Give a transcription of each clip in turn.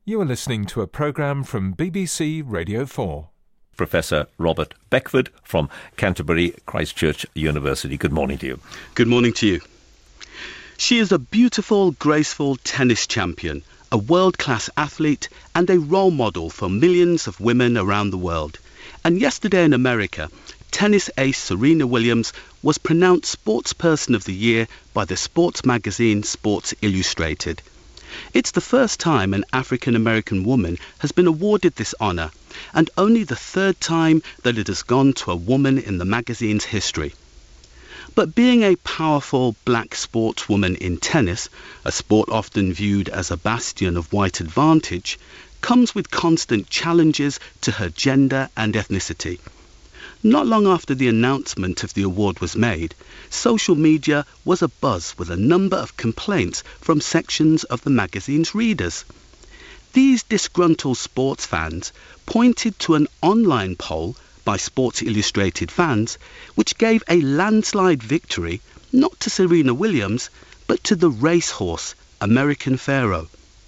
You are listening to a programme from BBC Radio 4. Professor Robert Beckford from Canterbury Christchurch University. Good morning to you. Good morning to you. She is a beautiful, graceful tennis champion, a world-class athlete and a role model for millions of women around the world. And yesterday in America, tennis ace Serena Williams was pronounced Sportsperson of the Year by the sports magazine Sports Illustrated. It's the first time an African-American woman has been awarded this honour, and only the third time that it has gone to a woman in the magazine's history. But being a powerful black sportswoman in tennis, a sport often viewed as a bastion of white advantage, comes with constant challenges to her gender and ethnicity. Not long after the announcement of the award was made, social media was abuzz with a number of complaints from sections of the magazine's readers. These disgruntled sports fans pointed to an online poll by Sports Illustrated fans, which gave a landslide victory not to Serena Williams, but to the racehorse American Pharoah.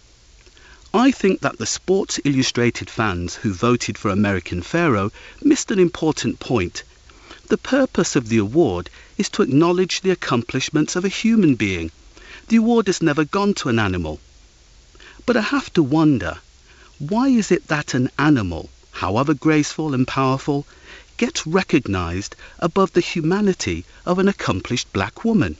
I think that the Sports Illustrated fans who voted for American Pharoah missed an important point. The purpose of the award is to acknowledge the accomplishments of a human being. The award has never gone to an animal. But I have to wonder, why is it that an animal, however graceful and powerful, gets recognised above the humanity of an accomplished black woman?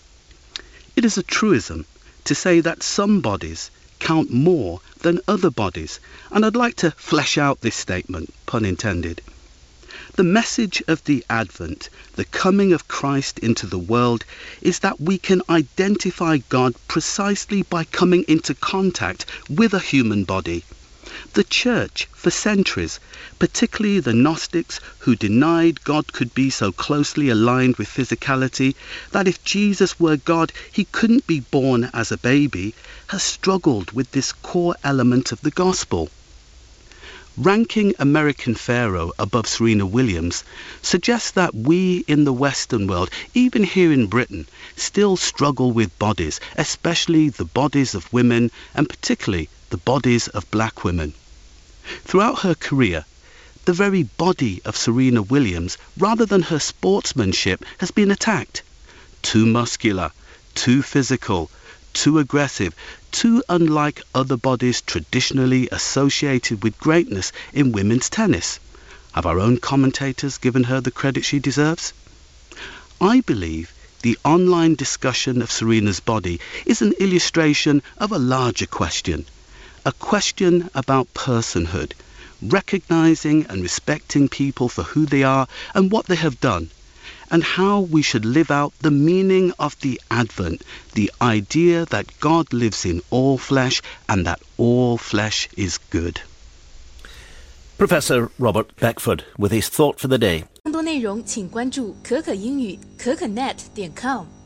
It is a truism to say that some bodies count more than other bodies, and I'd like to flesh out this statement, pun intended. The message of the Advent, the coming of Christ into the world, is that we can identify God precisely by coming into contact with a human body. The Church, for centuries, particularly the Gnostics who denied God could be so closely aligned with physicality that if Jesus were God, he couldn't be born as a baby, has struggled with this core element of the gospel. Ranking American Pharoah above Serena Williams suggests that we in the Western world, even here in Britain, still struggle with bodies, especially the bodies of women and particularly the bodies of black women. Throughout her career, the very body of Serena Williams, rather than her sportsmanship, has been attacked. Too muscular, too physical, too aggressive, too unlike other bodies traditionally associated with greatness in women's tennis. Have our own commentators given her the credit she deserves? I believe the online discussion of Serena's body is an illustration of a larger question. A question about personhood, recognizing and respecting people for who they are and what they have done, and how we should live out the meaning of the Advent, the idea that God lives in all flesh and that all flesh is good. Professor Robert Beckford with his thought for the day. 更多内容请关注可可英语可可net.com